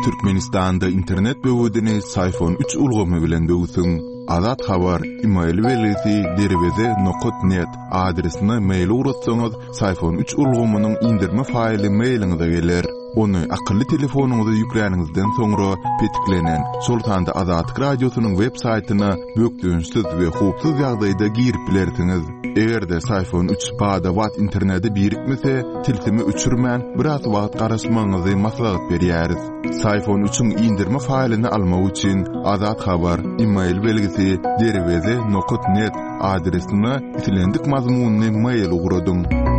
Türkmenistanda internet böwüdini iPhone 3 ulgamy bilen böwüsüň. Azat habar email welisi derweze.net adresine mail uratsaňyz iPhone 3 ulgamynyň indirme faýly mailiňize geler. Onu akıllı telefonuňyza ýükläňizden soňra petiklenen Sultanda Azat radiosynyň web saýtyna bökdüňsiz we hupsuz ýagdaýda girip bilersiňiz. Egerde iPhone 3 bada wat interneti birikmese, tilsimi uçurman biraz wagt garaşmaňyzy maslahat berýäris. iPhone 3'ün indirme faýlyny almak üçin Azat habar email belgisi derweze.net adresine itilendik mazmunny mail ugradyň.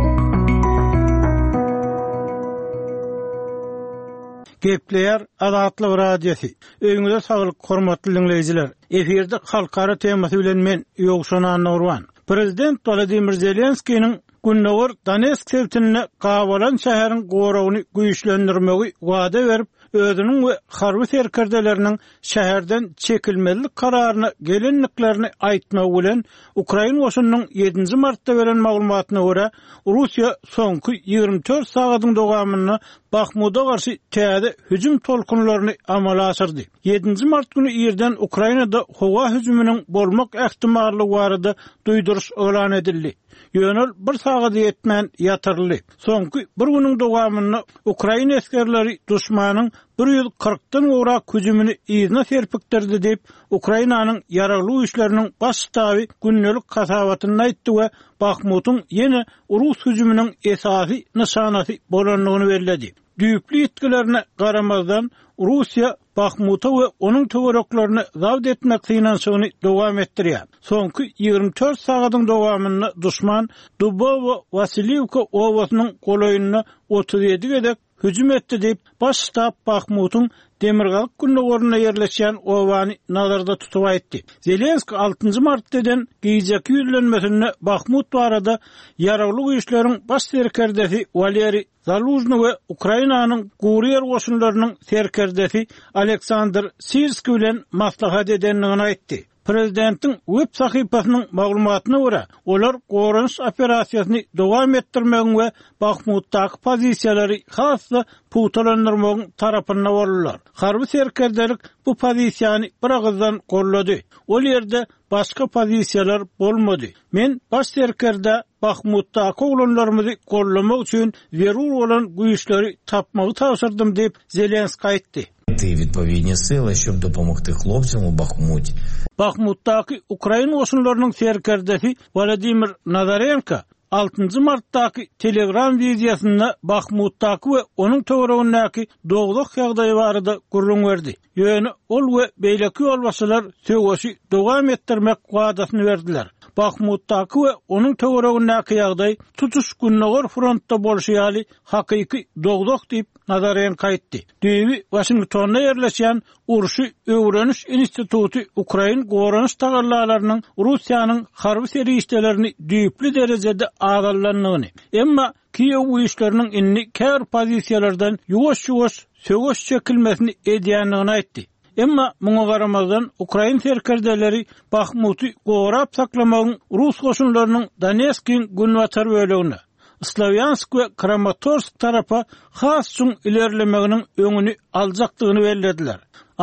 Gepleýär Azatlyk radiosu. Öňüňizde saglyk, hormatly dinleýijiler. Eferde halkara temasy bilen men Ýogşan Nurwan. Prezident Volodymyr Zelenskiň Günnowar Donetsk şäherine gawalan şäherin gorawyny güýçlendirmegi wada berip, özüniň we harby serkerdeleriniň şäherden çekilmelik kararyny gelenliklerini aýtmagy bilen Ukraina goşunynyň 7 martda beren maglumatyna görä Russiýa soňky 24 sagatyň dowamyny Bakhmut'a garşy täze hüjüm tolkunlaryny amala asyrdy. 7 mart günü ýerden Ukrainada howa hüjüminiň bolmak ähtimallygy barada duýduruş elan edildi. Ýönel 1 sagat ýetmän ýatyrly. Soňky bir güniň dowamyny Ukraina eskerleri duşmanyň 140-dan ora hüjümini ýerine serpikdirdi diýip Ukrainanyň ýaragly işleriniň baş ştaby günnelik kasabatyny aýtdy we Bakhmut'un ýene Rus hüjüminiň esasy nişanasy bolanlygyny bellädi. Düýpli ýetkilerine garamazdan Russiýa Bakhmut'a we onuň töwereklaryny zawd etmek synaşygyny dowam etdirýär. Soňky 24 sagatyň dowamyny duşman Dubovo Vasilivka owasynyň golaýyny 37 gedek hüjüm etdi diýip baş ştab Bakhmut'un Demirgalyk günnegoruna ýerleşýän owany nazarda tutup aýtdy. Zelenski 6 martdan giýjek ýüzlenmesini Bakhmut barada ýaragly güýçleriň baş serkerdesi Valeri Zaluzny we Ukrainanyň Gurier goşunlarynyň serkerdesi Aleksandr Sirski bilen maslahat edenligini aýtdy. Prezidentiň web sahypasynyň maglumatyna görä, olar gorunç operasiýasyny dowam etdirmegi we Bakhmutdaky pozisiýalary hasda putalandyrmagyň tarapyna bolurlar. Harby serkerdelik bu pozisiýany bir agzdan gollady. Ol ýerde başga pozisiýalar bolmady. Men baş serkerde Bakhmutdaky oglanlarymyzy gollamak üçin zerur bolan güýçleri tapmagy tapşyrdym diýip Zelenski aýtdy. Відповідні сили, щоб допомогти хлопцям у Бахмуті. Bakhmutdaky Ukraina goşunlarynyň serkerdesi Volodymyr Nazarenko 6 martdaky Telegram wideosyna Bakhmutdaky we onuň töweregindäki dogduk ýagdaýy barada gurrun berdi. Ýöne ol we beýleki ýolbaşçylar söwüşi dowam etdirmek wadasyny berdiler. Bakhmutdaky we onuň töweregindäki ýagdaý tutuş günnäger frontda bolşýaly hakyky dogduk diýip Nazarenko aýtdy. Düýbi Washingtonda ýerleşýän Urşy öwreniş instituty Ukraina gorunç tagarlalarynyň Russiýanyň harby serişdelerini düýpli derejede agallanyny, emma Kiýew bu işleriniň inni kär pozisiýalardan ýuwaş-ýuwaş söwüş çekilmesini edýänligini aýtdy. Emma muňa garamazdan Ukraina serkerdeleri Bakhmuty gorap saklamagyň Rus goşunlarynyň Donetskiň günwatar bölegine Slavyansk we Kramatorsk tarapa has üçin ilerlemeginiň öňüni aljakdygyny bellediler.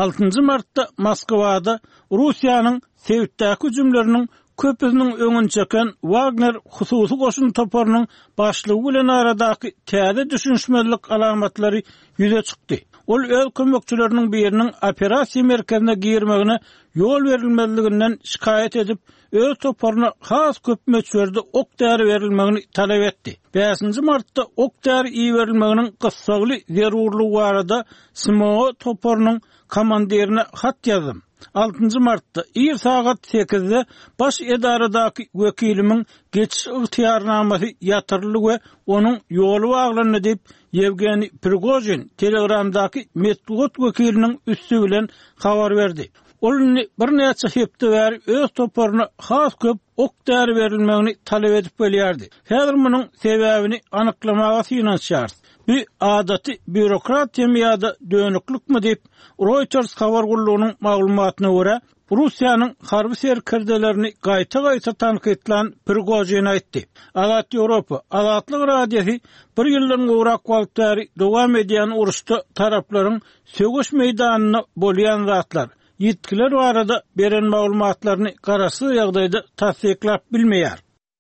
6 martda Moskwada Russiýanyň Sewitdäki hüjümleriniň köpüsiniň öňüni çeken Wagner hususy goşun toparynyň başlygy bilen aradaky täze düşünşmelik alamatlary ýüze çykdy. Ol öz kömekçileriniň biriniň operasiýa merkezine girmegine ýol berilmeliginden şikayet edip, öz toparyna has köpmeçlerde ok däri berilmegini talap etdi. 5 martda ok däri berilmeginiň gysgaly zerurlygy barada Smo toparynyň komandirine hat ýazdym. 6 martda sagat 8-de baş edaradaky wekilimiň geçiş ýygyarnamasy ýatyrly we onuň ýoly baglandy diýip Yevgeni Prigozhin Telegramdaky Medved wekiliniň üstü bilen habar berdi. Ol bir näçe hepde bäri öz toparyna has köp ok däri berilmegini talap edip gelýärdi. Häzir munyň sebäbini anyklamaga synaşýar. Bu adaty bürokratiýa ýa-da dönüklükmi diýip Reuters habar gullugynyň maglumatyna görä Russiýanyň harby serkirdelerini gaýta tanqidlan Prigojin aýtdy. Azat Ýewropa, Azatlyk radiýasy bir ýyldan gowrak wagtary dowam edýän uruşda taraplaryň sögüş meýdanyna bolýan zatlar ýetkiler barada beren maglumatlaryny garasy ýagdaýda tasdiklap bilmeýär.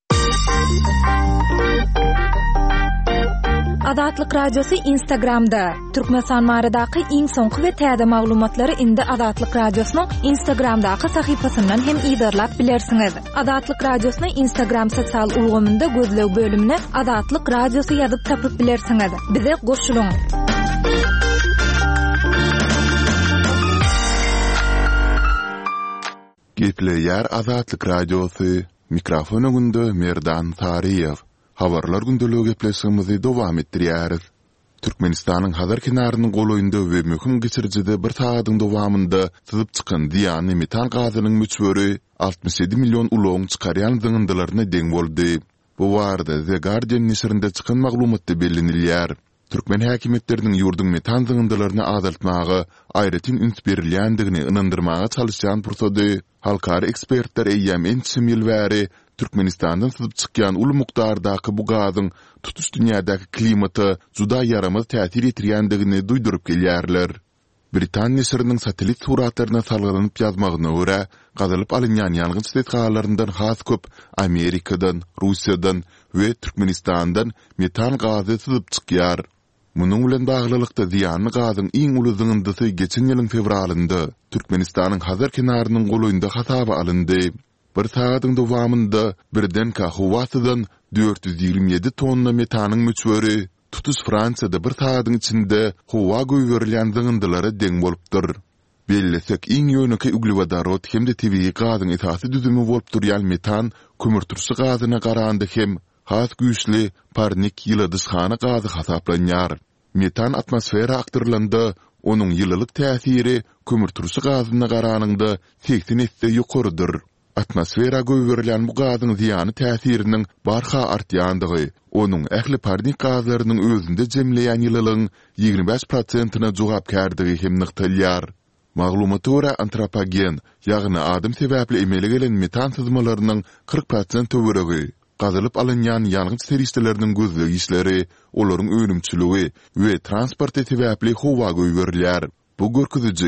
Azatlyk radiosu Instagramda. Türkmenistan maradaky iň soňky we täze maglumatlary indi Azatlyk radiosynyň Instagramdaky sahypasyndan hem ýa-da bilersiňiz. Azatlyk radiosynyň Instagram sosial ulgamynda gözleg bölümine Azatlyk radiosu ýazyp tapyp bilersiňiz. Bize goşulyň. Gepleýär Azatlyk radiosu mikrofonunda Merdan Tariýew. Habarlar gündeligi gepleşigimizi dowam etdirýäris. Türkmenistanyň Hazar kenarynyň goloýunda we möhüm geçirjide bir saýadyň dowamynda syzyp çykan diýany metan gazynyň müçböri 67 million uloň çykarýan zyňyndylaryna deň boldy. Bu warda The Guardian nesirinde çykan maglumatda bellenilýär. Türkmen häkimetleriniň ýurdun metan zyňyndylaryny azaltmagy aýratyn üns berilýändigini ynandyrmaga çalışýan pursady halkary ekspertler eýýäm ençim ýyl bäri Türkmenistandan syzyp çykýan uly mukdardaky bu gazyň tutuş dünýädäki klimaty juda yaramaz täsir etirýändigini duýdurup gelýärler. Britaniýa nesiriniň satelit suratlaryna salgynyp ýazmagyna görä, gazalyp alynýan ýalgyç detgalaryndan has köp Amerikadan, Russiýadan we Türkmenistandan metan gazy syzyp çykýar. Munyň bilen baglylykda ziýanly gazyň iň uly zyňyndysy geçen ýylyň fevralynda Türkmenistanyň Hazar kenarynyň goloýunda hasaba alyndy. Bir saýadyň dowamynda birden Kahwasydan 427 tonna metanyň müçböri tutuş Fransiýada bir saýadyň içinde howa göýberilýän zyňyndylary deň bolupdyr. Bellesek iň ýönekä uglevodorod hemde tabii gazyň esasy düzümi bolup durýan metan kömürturşy gazyna garanda hem has güýçli parnik ýyldysxana gazy hasaplanýar. Metan atmosfera aktyrlanda onuň ýyllyk täsiri kömürturşy gazyna garanynda 80 ýokarydyr. Atmosfera göýberilýän bu gazyň ziýany täsiriniň barha artýandygy, onuň ähli parnik gazlarynyň özünde jemleýän ýyllygyň 25%-na jogapkärdigi hem nykdalýar. Maglumata görä antropogen, ýagny adam sebäpli emele gelen metan syzmalarynyň 40% töweregi, gazalyp alynýan ýalgyç serişleriniň gözleg işleri, olaryň önümçüligi we transport sebäpli howa göýberilýär. Bu görkeziji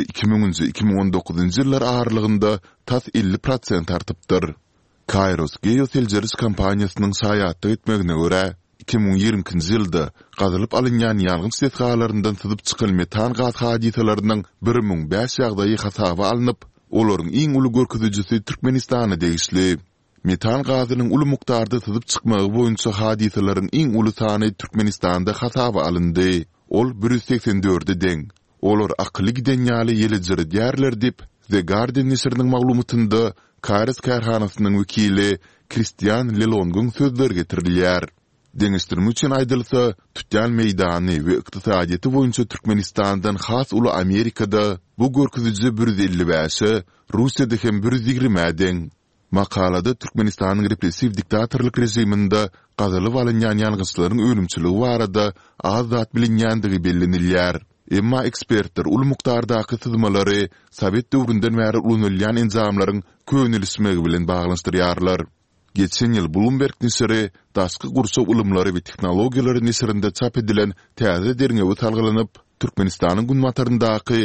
2010-2019 ýyllar aralygynda tas 50% artypdyr. Kairos Geoteljeris kompaniýasynyň saýatda etmegine görä, 2020-nji ýylda gazalyp alynýan ýalgyç detgalaryndan syzyp çykan metan gaz hadisalarynyň 1005 ýagdaýy hasaba alınıp, olaryň iň uly görkezijisi Türkmenistana degişli. Metan gazynyň uly mukdarda syzyp çykmagy boýunça hadisalaryň iň uly sany Türkmenistanda hasaba alyndy. Ol 184-de deň. Olar akly giden ýaly ýelejir diýerler dip The Guardian nesiriniň maglumatynda Kairos karhanasynyň wekili Christian Lelongyň sözleri getirilýär. Deňişdirme üçin aýdylsa, tutýan meýdany we ykdysadyety boýunça Türkmenistandan has uly Amerikada bu görkeziji 155, Russiýada hem 120 deň. Makalada Türkmenistanyň repressiw diktatorlyk rejiminde gazalyp alynýan ýalgyçlaryň ölümçüligi barada az zat bilinýändigi bellenilýär. Emma ekspertler uly mukdardaky syzmalary Sowet döwründen bäri ulanylýan enzamlaryň könülismegi bilen baglanşdyrýarlar. Geçen ýyl Bloomberg nesiri daşky gurşak ulumlary we tehnologiýalary nesirinde çap edilen täze derňewi talgylanyp, Türkmenistanyň günmataryndaky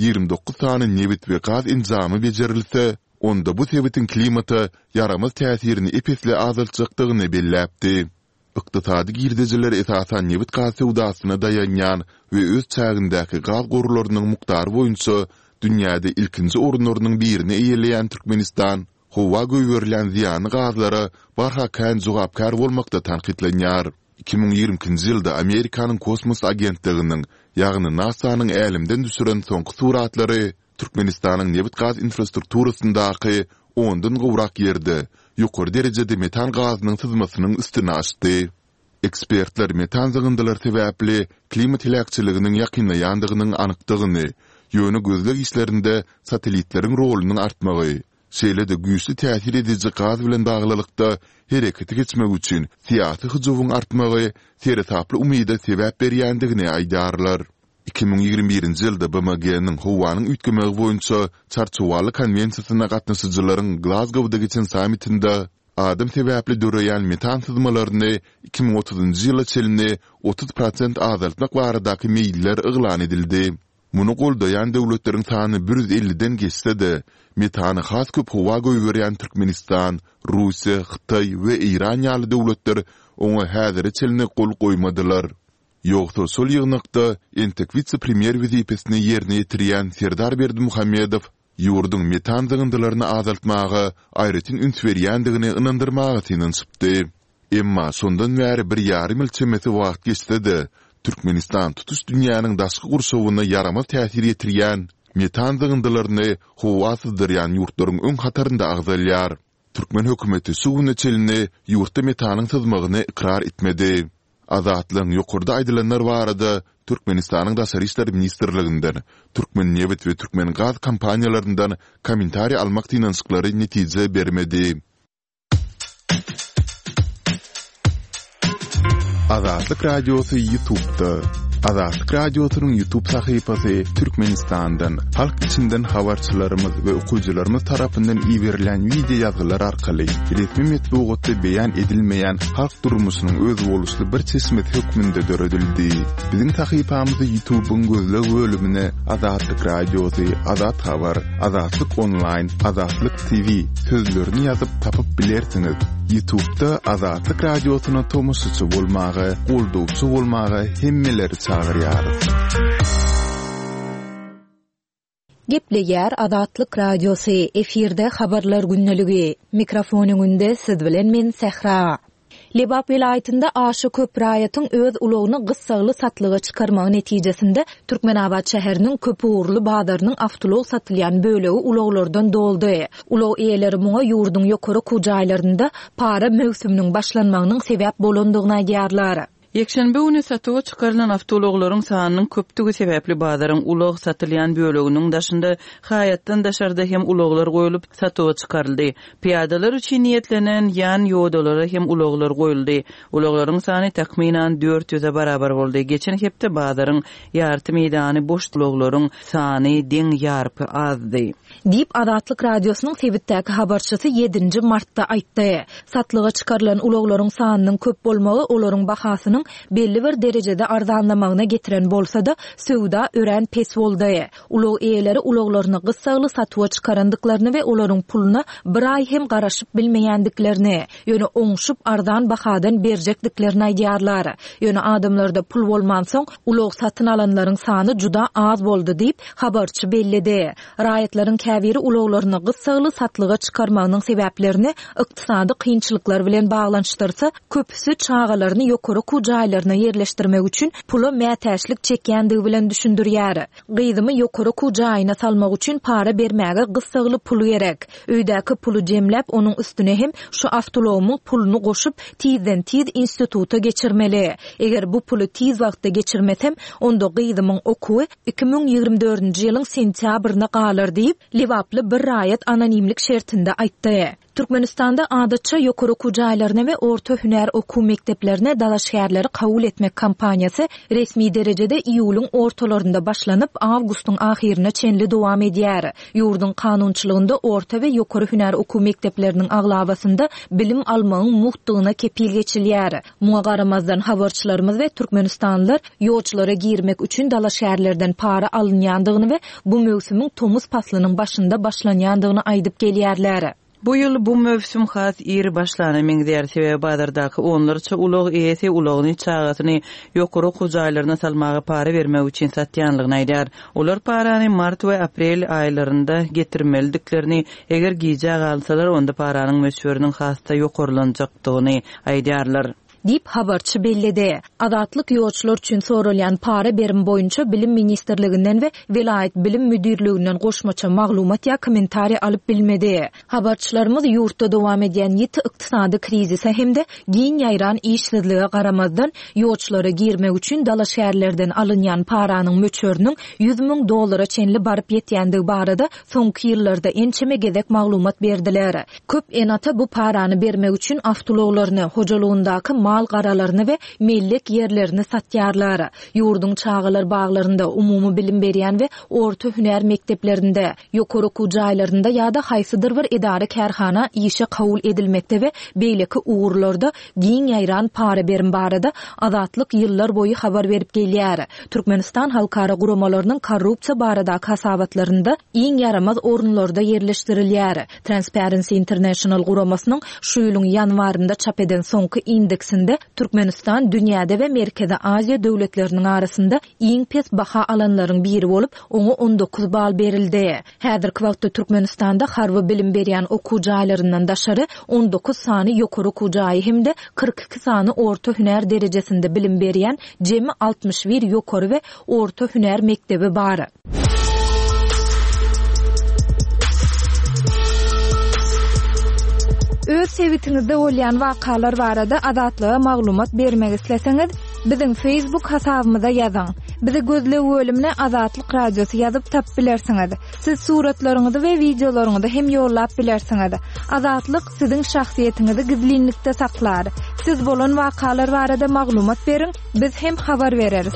29 sany nebit we gaz enzamy bejerilse, onda bu sebetin klimaty yaramaz täsirini epesli azaltjakdygyny belläpdi. Iqtisadi girdijiler esasan nebit gaz sewdasyna dayanýan we öz çägindäki gaz gorularynyň muktary boýunça dünýäde ilkinji orunlarynyň birini eýeleýän Türkmenistan, howa göýberilýän ziýanly gazlara barha kän jogapkar bolmakda tanqidlenýär. 2020-nji ýylda Amerikanyň kosmos agentliginiň, ýagny NASA-nyň älimden düşüren soňky suratlary Türkmenistanyň nebit gaz infrastrukturasyndaky 10-dan gowrak ýerde ýokary derejede metan gazynyň syzmasynyň üstüne açdy. Ekspertler metan zyňyndylary sebäpli klimat hilakçylygynyň ýakynlaýandygynyň anykdygyny, ýöne gözleg işlerinde satelitleriň rolunyň artmagy, şeýle-de güýçli täsir edici gaz bilen baglylykda hereketi geçmek üçin siýasy hyjywyň artmagy teretaply umyda sebäp berýändigini aýdarlar. 2021-nji ýylda BMG-niň howanyň üýtgemegi boýunça çarçuwaly konwensiýasyna gatnaşyjylaryň Glasgow-da geçen sammitinde adam sebäpli döreýän metan sızmalaryny 2030-njy ýyla çelini 30% azaltmak baradaky meýiller yglan edildi. Muny goldaýan döwletleriň sany 150-den geçse-de, metany has köp howa goýberýän Türkmenistan, Russiýa, Hytaý we Iran ýaly döwletler oňa häziri çelini gol goýmadylar. Ýogsa sol ýygnakda entek vice-premier wezipesini ýerine ýetirýän Serdar Berdimuhammedow ýurdun metan zygyndylaryny azaltmaga aýratyn üns berýändigini ynandyrmaga synanypdy. Emma sondan bäri 1,5 ýyl çemeti wagt geçse-de, Türkmenistan tutuş dünýäniň daşky gurşawyna yaramaz täsir ýetirýän metan zygyndylaryny howa syzdyrýan ýurtlaryň öň hatarynda agzalýar. Türkmen hökümeti suwuny çelini ýurtda metanyň sızmagyny ikrar etmedi. Azatlyň ýokurda aýdylanlar barada Türkmenistanyň Daşary işler ministrliginden, Türkmen Neft we Türkmen Gaz kompaniýalaryndan kommentari almak tinançyklary netije bermedi. Azatlyk radiosu YouTube'da. Azatlyk radiosynyň YouTube sahypasy Türkmenistandan, halk içinden habarçylarymyz we okuwçylarymyz tarapyndan iýerilen video ýazgylar arkaly resmi metbuatda beýan edilmeýän halk durmuşynyň öz boluşly bir çeşmet hökmünde döredildi. Biziň sahypamyzy YouTube'un gözleg bölümine Azatlyk radiosy, Azat habar, Azatlyk online, Azatlyk TV sözlerini ýazyp tapyp bilersiňiz. YouTube'da Azatlyk radiosyna tomoşçy bolmagy, goldowçy bolmagy hemmeleri çağırýar. Gepleýär Azatlyk radiosy, efirde habarlar günneligi. Mikrofonuňynda siz bilen men Sehra. Lebap vilayetinde aşy köp raýatyň öz ulogyny gyssagly satlyga çykarmagy netijesinde Türkmenabad şäheriniň köp uğurly badarynyň awtolog satylýan bölegi uloglardan doldy. Ulog eýeleri muňa ýurdun ýokary kujaýlarynda para mövsüminiň başlanmagynyň sebäp bolandygyny aýdýarlar. Ýekşenbe güni satyga çykarylan awtologlaryň sanynyň köpdigi sebäpli badaryň ulog satylýan böleginiň daşynda haýatdan daşarda hem uloglar goýulyp satyga çykaryldy. Piýadalar üçin niýetlenen ýan ýodalary hem uloglar goýuldy. Uloglaryň sany takminan 400-e barabar boldy. Geçen hepde badaryň ýarty meýdany boş uloglaryň sany deň ýarpy azdy. Dip Azatlyk radiosynyň sebitdäki habarçysy 7 martda aýtdy. Satlyga çykarylan uloglaryň sanynyň köp bolmagy olaryň bahasynyň belli bir derecede arzanlamagyna getiren bolsa-da söwda ören pes boldy. Ulog eýeleri uloglaryny gyssagly satyga çykarandyklaryny we olaryň puluna bir ay hem garaşyp bilmeýändiklerini, ýöne oňşup arzan bahadan berjekdiklerini aýdýarlar. Ýöne adamlarda pul bolman soň ulog satyn alanlaryň sany juda az boldy diýip habarçy bellidi. Raýatlaryň käbiri uloglaryny gyssagly satlyga çykarmagynyň sebäplerini ykdysady kynçylyklar bilen baglanşdyrsa, köpüsü çağalaryny ýokary kujaýlaryna ýerleşdirmek üçin pula mätäşlik çekýändigi bilen düşündirýär. Gyzymy ýokary kujaýyna salmak üçin para bermäge gyssagly pul gerek. Öýdäki pulu jemläp onuň üstüne hem şu awtologumyň pulunu goşup tizden-tiz instituta geçirmeli. Eger bu pulu tiz wagtda geçirmesem, onda gyzymyň okuwy 2024-nji ýylyň sentýabryna galar diýip Lewaply bir raýat anonimlik şertinde aýtdy. Türkmenistanda adatça ýokary kujaýlaryna we orta hüner okuw mekdeplerine dalaşgärleri kabul etmek kampaniýasy resmi derejede iýulyň ortalarynda başlanyp awgustyň ahirine çenli dowam edýär. Ýurdun kanunçylygynda orta we ýokary hüner okuw mekdepleriniň aglabasynda bilim almagyň muhtygyna kepil geçilýär. Muňa garamazdan habarçylarymyz we türkmenistanlylar ýolçulara girmek üçin dalaşgärlerden para alynýandygyny we bu mövsümiň tomuz paslynyň başynda başlanýandygyny aýdyp gelýärler. Bu ýyl bu mövsüm has iri başlany meňzär sebäbi badardaky onlarça ulog eýesi ulogyny çagatyny ýokary kujaýlaryna salmagy para bermek üçin satýanlygyny aýdýar. Olar parany mart we aprel aýlarynda getirmeldiklerini, eger giýje galsalar onda paranyň möçberiniň hasda ýokarylanjakdygyny aýdýarlar. Dip habarçy bellidi. Azatlyk ýolçular üçin sorulýan para berim boýunça bilim ministrliginden we vilayet bilim müdirliginden goşmaça maglumat ýa kommentari alyp bilmedi. Habarçylarymyz ýurtda dowam edýän ýeti ykdysady krizise hemde giň ýaýran işsizlige garamazdan ýolçulara girmek üçin dalaşgärlerden alynýan paranyň möçberiniň $100,000 çenli baryp ýetýändigi barada soňky ýyllarda ençeme gezek maglumat berdiler. Köp enata bu parany bermek üçin awtologlaryny hojalygyndaky mal garalarını we mellek yerlerini satýarlar. Ýurdun çağılar baglarynda, umumy bilim berýän we orta hüner mekdeplerinde, ýokary okuw jaýlarynda ýa-da haýsydyr bir idara kärhana işe kabul edilmekde we beýleki uğurlarda giň ýaýran para berim barada azatlyk ýyllar boýu habar berip gelýär. Türkmenistan halkara guramalarının korrupsiýa baradaky hasabatlarynda iň yaramaz orunlarda yerleşdirilýär. Transparency International guramasynyň şu ýylyň ýanwarynda çap eden soňky indeksinde Türkmenistan dünýäde we Merkezi Aziýa döwletleriniň arasynda iň pes baha alanlaryň biri bolup, oňa 19 bal berildi. Häzirki wagtda Türkmenistanda harby bilim berýän okuw jaýlaryndan daşary 19 sany ýokary okuw jaýy hemde 42 sany orta hüner derejesinde bilim berýän jemi 61 ýokary we orta hüner mekdebi bar. Öz sevitiňizde bolýan wakalar barada adatlyga maglumat bermek isleseňiz, biziň Facebook hasabymyza ýazyň. Bizi gözle bölümine Azatlyk Radiosu ýazyp tap bilersiňiz. Siz suratlaryňyzy we videolaryňyzy hem ýollap bilersiňiz. Azatlyk siziň şahsiýetiniňizi gizlinlikde saklar. Siz bolan wakalar barada maglumat beriň, biz hem habar bereriz.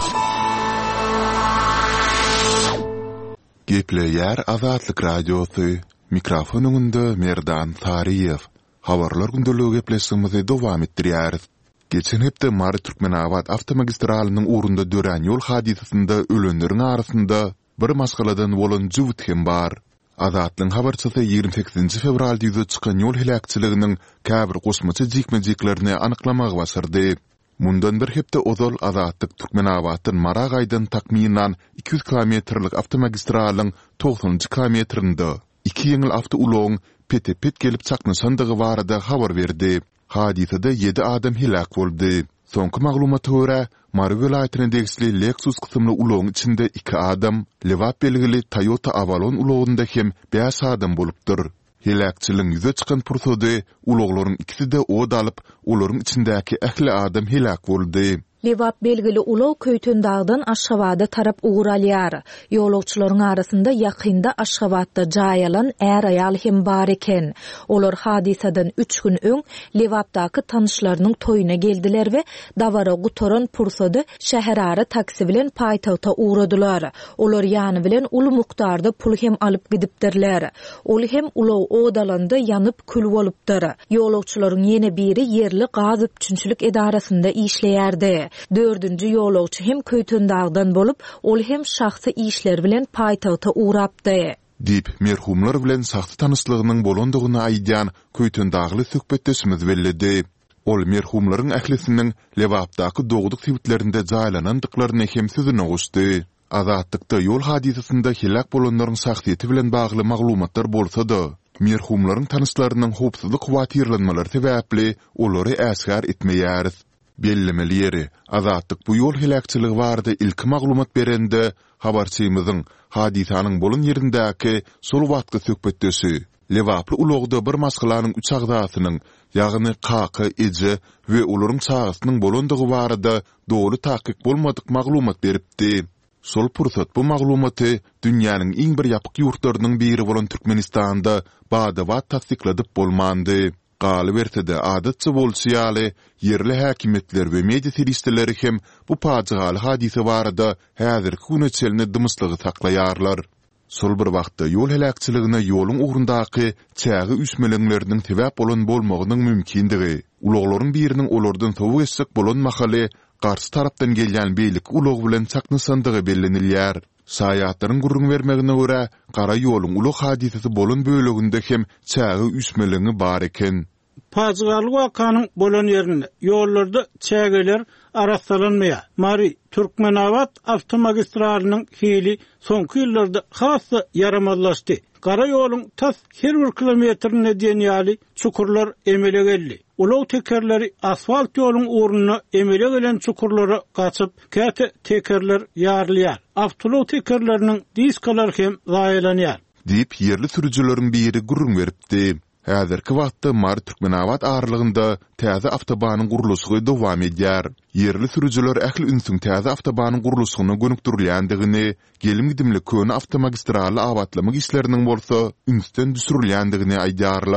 Gepleýär Azatlyk Radiosu. Mikrofonunda Merdan Tariýew. Habarlar gündəligi gepleşigimizi dowam etdirýäris. Geçen hepde Mary Türkmenawat awtomagistraliniň uğrunda dörän ýol hadisesinde ölenleriň arasynda bir masgaladan bolan jüwt hem bar. Azatlyň habarçysy 28 fevralda ýüze çykan ýol helakçyliginiň käbir gosmaça jikmejiklerini anyklamagy başardy. Mundan bir hepde ozal Azatlyk Türkmenawatyň Maragaýdan takminan 200 kilometrlik awtomagistraliniň 90-njy kilometrinde 2 ýeňil awtoulogyň pet gelip çaknaşandygy barada habar berdi. Hadisede 7 adam helak boldy. Soňky maglumaty görä, Mary welaýatyna degişli Lexus kysymly ulogyň içinde 2 adam, lewap belgili Toyota Avalon ulogynda hem 5 adam bolupdyr. Helakçylygyň ýüze çykan pursady uloglaryň ikisi de od alyp, olaryň içindäki ähli adam helak boldy. Lewap belgili ulog Köytön dağdan Aşgabatda tarap uğuralýar. Ýolagçylaryň arasynda ýakynda Aşgabatda jaýalan är aýal hem bar eken. Olar hadiseden 3 gün öň Lewapdaky tanışlarynyň toýuna geldiler we dawara gutoran pursady şäherara taksi bilen paýtagta uğradylar. Olar ýany bilen uly mukdarda pul hem alyp gidipdirler. Ol hem ulog odalanda ýanyp kül bolupdyr. Ýolagçylaryň ýene biri yerli gaz üçinçilik edarasynda işleýärdi. 4-nji ýolagçy hem Köytön dağdan bolup, ol hem şahsy işler bilen paýtagta uğrapdy. Dip merhumlar bilen saxta tanyslygynyň bolandygyny aýdýan Köytön dağly söhbetdeşimiz bellidi. Ol merhumlaryň ählisiniň Lewapdaky doguduk sebitlerinde jaýlanandyklaryny hem sözüne goşdy. Azatlykda ýol hadisesinde helak bolanlaryň şahsiýeti bilen bagly maglumatlar bolsa-da, merhumlaryň tanyslarynyň howpsuzlyk watirlanmalary sebäpli olary äsgär etmeýäris. Bellemeli Azatlyk bu ýol helakçylygy barada ilk maglumat berende habarçymyzyň hadisanyň bolan ýerindäki sol wagtky söhbetdeşi Lewaply ulogda bir masgalanyň 3 agdasynyň, ýagny Kaka, Eje we olaryň çağısynyň bolandygy barada dogry takyk bolmadyk maglumat beripdi. Sol pursat bu maglumaty dünýäniň iň bir ýapyk ýurtlarynyň biri bolan Türkmenistanda bada wat tasdikladyp bolmandy. Galy berse-de adatçy bolsaýaly, yerli häkimetler we media seriýetleri hem bu paçygaly hadise barada häzirki güneçelini dymyslygy saklaýarlar. Sol bir wagtda ýol helakçylygyna ýoluň ugrundaky çägi üsmeleňleriniň sebäp bolan bolmagynyň mümkindigi, uloglaryň biriniň olardan sowu geçsek bolan mahaly garşy tarapdan gelýän beýlik ulog bilen çaknaşandygy bellenilýär. Saýatlaryň gurrun bermegine görä, gara ýoluň ulug hadisesi bolan böleginde hem çägi üsmeleňi bar eken. Paçygaly wakanyň bolan ýerinde ýollarda çägeler arasalanmaýar. Mary Türkmenawat awtomagistraliniň hili soňky ýyllarda hassa yaramazlaşdy. Gara ýoluň tas her bir kilometrine diýen ýaly çukurlar emele geldi. Ulug tekerleri asfalt ýoluň uğruna emele gelen çukurlara gaçyp, käte tekerler ýarlýar. Awtolog tekerleriniň diskalary hem zaýalanýar. Diýip ýerli sürüjileriň biri gurrun beripdi. Häzirki wagtda Mary Türkmenawat aralygynda täze awtobanyň gurulşy dowam edýär. Yerli sürüjiler ähli ünsüň täze awtobanyň gurulşygyna gönükdirilýändigini, gelim gidimli köni awtomagistraly awatlamak işleriniň bolsa ünsden düşürilýändigini aýdýarlar.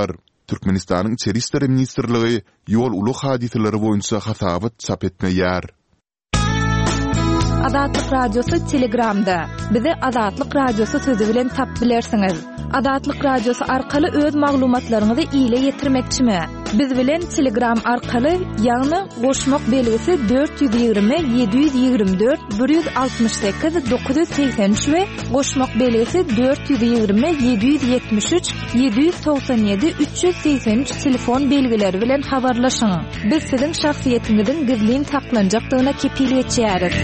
Türkmenistanyň Içeri işler ministrligi ýol uluk hadiseleri boýunça hasabat çap etmeýär. Adatlyk radiosu Telegramda. Bizi Adatlyk radiosu sözi bilen tap bilersiňiz. Adatlyk radiosu arkaly öz maglumatlaryňyzy ile ýetirmekçimi? Biz bilen Telegram arkaly ýagny goşmak belgisi 420 724 168 983 we goşmak belgisi 420 773 797 383 telefon belgileri bilen habarlaşyň. Biz siziň şahsiýetiňiziň gizlin saklanjakdygyna kepiliyet etýäris.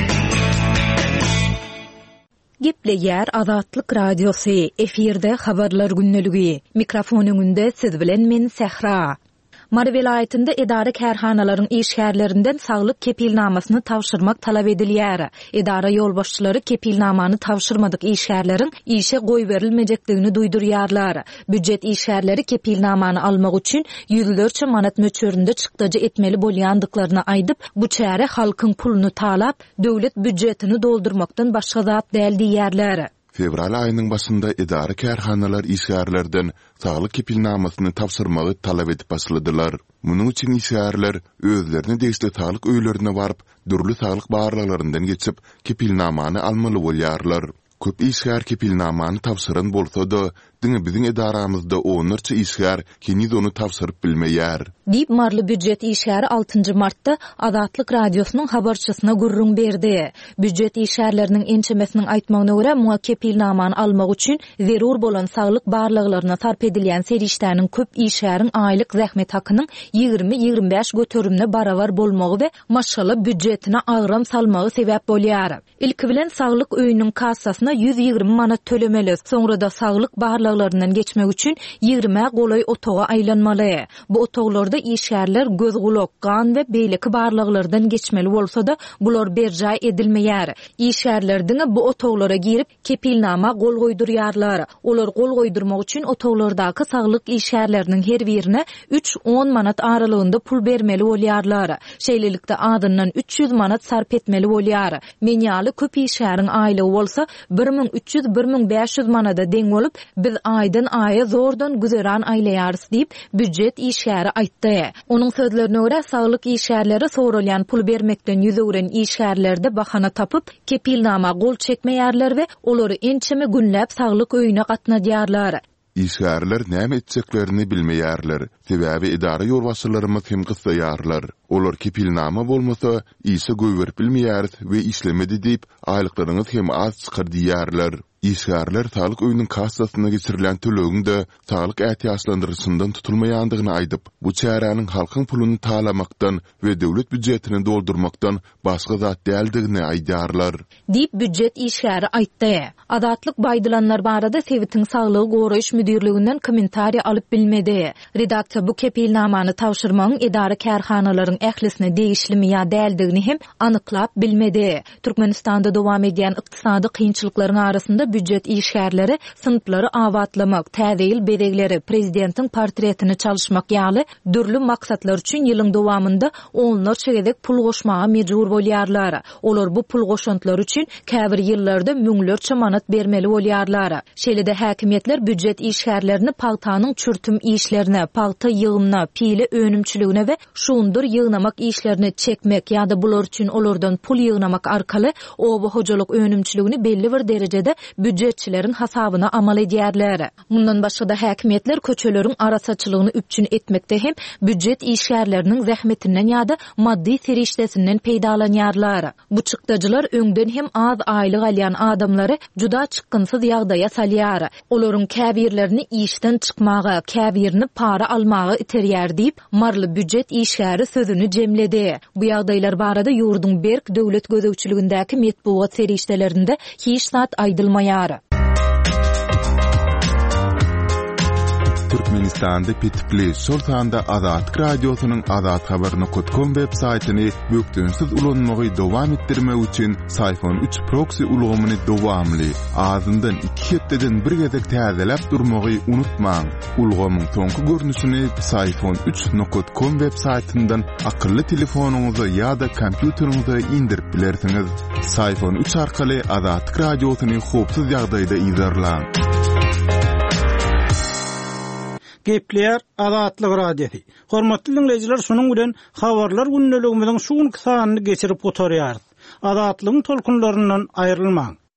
Gepleýär Adatlyk radiosu efirde habarlar günneligi. Mikrofonuňda siz bilen men Sehra. Mary vilayetinde edara kärhanalaryň işgärlerinden saglyk kepilnamasyny tawşyrmak talap edilýär. Edara ýolbaşçylary kepilnamany tawşyrmadyk işgärleriň işe goý berilmejekdigini duýdurýarlar. Büdjet işgärleri kepilnamany almak üçin ýüzlerçe manat möçöründe çykdyjy etmeli bolýandyklaryny aýdyp, bu çäre halkyň puluny talap, döwlet büdjetini doldurmakdan başga zat däl diýerler. Fevral aýynyň başynda edara kärhanalar işgärlerden saglyk kepilnamasyny tawşyrmagy talap edip başladylar. Munyň üçin işgärler özlerini deýişli saglyk öýlerine baryp, dürli saglyk barlyklaryndan geçip kepilnamany almaly bolýarlar. Köp işgär kepilnamany tawşyran bolsa-da, biziň edaramyzda onlarça işgär keniz onu tawşyryp bilmeýär. Diýip marly büdjet işgäri 6 martda Adatlyk radiosynyň habarçysyna gurrun berdi. Büdjet işgärleriniň ençemesiniň aýtmagyna görä, muňa kepilnamany almak üçin zerur bolan saglyk barlyklaryna sarp edilýän serişdäniň köp işgäriň aýlyk zähmet hakynyň 20-25 götürümne barabar bolmagy we maşalla büdjetine agram salmagy sebäp bolýar. Ilki bilen saglyk öýüniň kassasyna 120 manat tölemeli. Soňra saglyk barlyklarynyň geçmek üçin 20 golay otoga aýlanmaly. Bu otoglarda işgärler göz gulak, gan we beýleki barlyklardan geçmeli bolsa-da bular berjä edilmeýär. İşgärlerdiň bu otoglara girip kepilnama gol goýdurýarlar. Olar gol goýdurmak üçin otoglardaky saglyk işgärleriniň her birine 3-10 manat aralygynda pul bermeli bolýarlar. Şeýlelikde adyndan 300 manat sarp etmeli bolýar. Menýaly köp işgäriň aýlygy bolsa 1300-1500 manada deň bolup, biz aýdan aýa zordan güzeran aýlaýarys diýip büdjet işgäri aýtdy. Onuň sözlerine görä, saglyk işgärleri sorulýan pul bermekden ýüzüren işgärlerde bahana tapyp kepilnama gol çekmeýärler we olary ençeme günläp saglyk öýüne gatnaýarlar. İşgärler näme etjeklerini bilmeýärler. Sebäbi edara ýolbaşçylarymyz hem gysdaýarlar. Olar kepilnama bolmasa, işe göýberip bilmeýäris we işlemedi diýip aýlyklaryňyz hem az çykar diýärler. İşgärler saglyk öýüniň kassasyna geçirilen tölegiň de saglyk ähtiýaçlandyrysyndan tutulmaýandygyny aýdyp, bu çäranyň halkyň puluny talamakdan we döwlet büdjetini doldurmakdan başga zat däldigini aýdarlar. Diýip büdjet işgäri aýtdy. Adatlyk baýdylanlar barada Sewitiň saglygy goraýyş müdirliginden kommentariýa alyp bilmedi. Redaktor bu kepilnamany tawşyrmagyň edara kärhanalaryň ählisine deýişlimi ýa däldigini hem anyklap bilmedi. Türkmenistanda dowam edýän ykdysady kynçylyklaryň arasynda büdjet işgärleri sınıfları awatlamak, täze bedegleri, prezidentiň portretini çalışmak ýaly dürli maksatlar üçin ýylyň dowamında onlarça gezek pul goşmaga mejbur bolýarlar. Olar bu pul goşantlar üçin käbir ýyllarda müňlerçe manat bermeli bolýarlar. Şeýle-de häkimetler büdjet işgärlerini pagtanyň çürtüm işlerine, pagta ýygymna, pili önümçiligine we şundur ýygnamak işlerini çekmek ýa-da bular üçin olardan pul ýygnamak arkaly oba hojalyk önümçiligini belli bir derejede büdjetçilerin hasabyna amal edýärler. Mundan başga da häkimetler köçeleriň arasaçylygyny üpçün etmekde hem büdjet işgärleriniň zähmetinden ýa-da maddi serişdesinden peýdalanýarlar. Bu çykdyjylar öňden hem az aýlyk alýan adamlary juda çykgynsyz ýagdaýa salýar. Olaryň käbirlerini işden çykmagy, käbirini para almagy iterýär diýip marly büdjet işgäri sözüni jemledi. Bu ýagdaýlar barada ýurduň berk döwlet gözegçiligindäki metbuat serişdelerinde hiç zat aýdylmaýar. Türkmenistanda Petipli Sultanda Adatlyk radiosynyň adathabar.com websaytyny bökdünsiz ulanmagy dowam etdirmek üçin Sayfon 3 proxy ulgamyny dowamly azyndan 2 hepdeden bir gezek täzelep durmagy unutmaň. Ulgamyň soňky görnüşini sayfon3.com websaytyndan akylly telefonuňyza ýa-da kompýuteriňize indirip bilersiňiz. Sayfon 3 arkaly Adatlyk radiosyny hopsuz ýagdaýda izlerläň. Gepleýär Azatlyk radiosi. Hormatly dinleyijiler, şonuň bilen habarlar günneligimiziň şu günki sanyny geçirip oturýarys. Azatlygyň tolkunlaryndan aýrylmaň.